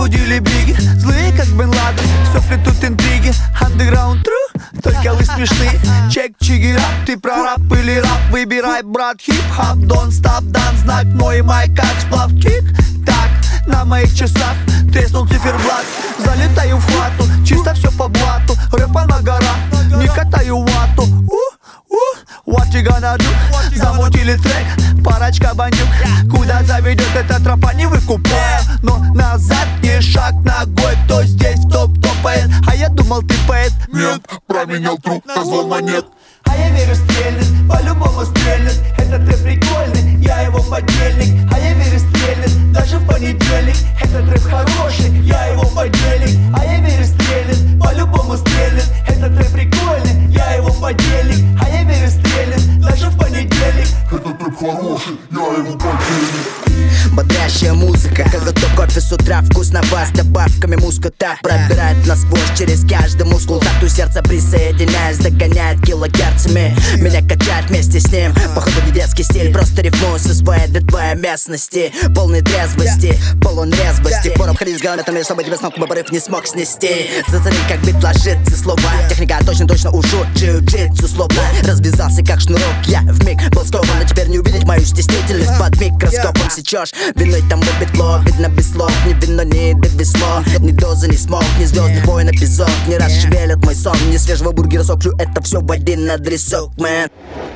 разбудили биги, злые как Бен Ладен, все плетут интриги. Underground true, только вы смешны. Чек, чиги, рап, ты про рап или рап? Выбирай, брат, хип-хап, don't stop, дан, знак мой май, как сплав, чик. Так, на моих часах треснул циферблат. Залетаю в хату, чисто все по блату. Рэпа на горах, не катаю вату. What you gonna do? Замутили трек, парочка бандюк. Куда заведет эта тропа, не выкупая. Но назад не шаг ногой. Кто здесь топ топает? А я думал, ты поэт. Нет, променял труп на зло монет. А я верю, стрельнет, по-любому стрельнет. Этот рэп прикольный, я его подельник. А я верю, стрельнет, даже в понедельник. Этот рэп хороший, я его подельник. А я верю, стрельнет, по-любому стрельнет. Этот рэп прикольный, я его подельник. А я верю, стрельнет, даже в понедельник. Этот рэп хороший, я его подельник. Бодрящая музыка, как готов кофе с утра. Вкусноват с добавками мускута. Пробирает насквозь через каждый мускул. Такту сердца присоединяясь, догоняет килогерцами. Меня качает вместе с ним. Походу не детский стиль, просто рифмую со своей для твоей местности. Полной трезвости, полон резвости. Пора обходить с галометами, чтобы тебя с ног порыв не смог снести. Зацени, как бит ложится слова. Техника точно ушу, джиу-джитсу словно развязался как шнурок. Я вмиг был скован, но теперь не увидеть мою стеснительность. Под микроскопом сечешь, виной тому бетло. Видно без слов, ни вино, ни довесло. Ни дозы, ни смог, ни звездных войн эпизод. Не раз шевелят мой сон, ни свежего бургера соклю. Это все в один адресок, мэн.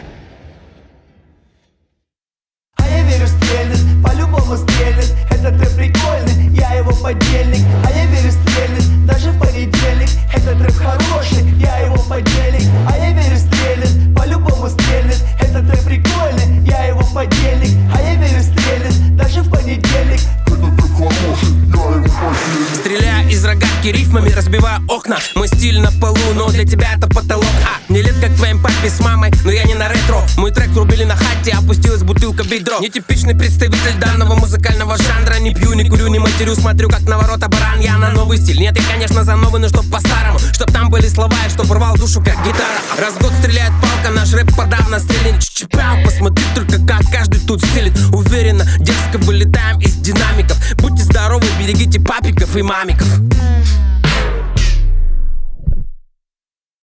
А я верю, стрельнет, по-любому стрельнет. Этот рэп прикольный, я его подельник. А я верю, стрельнет, даже в понедельник. Этот рэп хороший, я его подельник. А я верю, стрельнет, по-любому стрельнет. Этот рэп прикольный, я его подельник. А я верю, стрельнет, даже в понедельник. Этот рэп хороший, я его подельник. Стреляя из рогатки рифмами, разбивая окна. Мой стиль на полу, но для тебя это потолок. Не лет как твоим папе с мамой, но я не на ретро. Мой трек врубили на хате, опустилась бутылка в ведро. Нетипичный представитель данного музыкального жанра. Не пью, не курю, не матерю, смотрю как на ворота баран. Я на новый стиль, нет, я конечно за новый, но чтоб по-старому. Чтоб там были слова и чтоб рвал душу как гитара. Раз в год стреляет палка, наш рэп подавно стрельнет. Чичипяу, посмотри только как каждый тут стелит. Уверенно, дерзко вылетаем из динамиков. Будьте здоровы, берегите папиков и мамиков.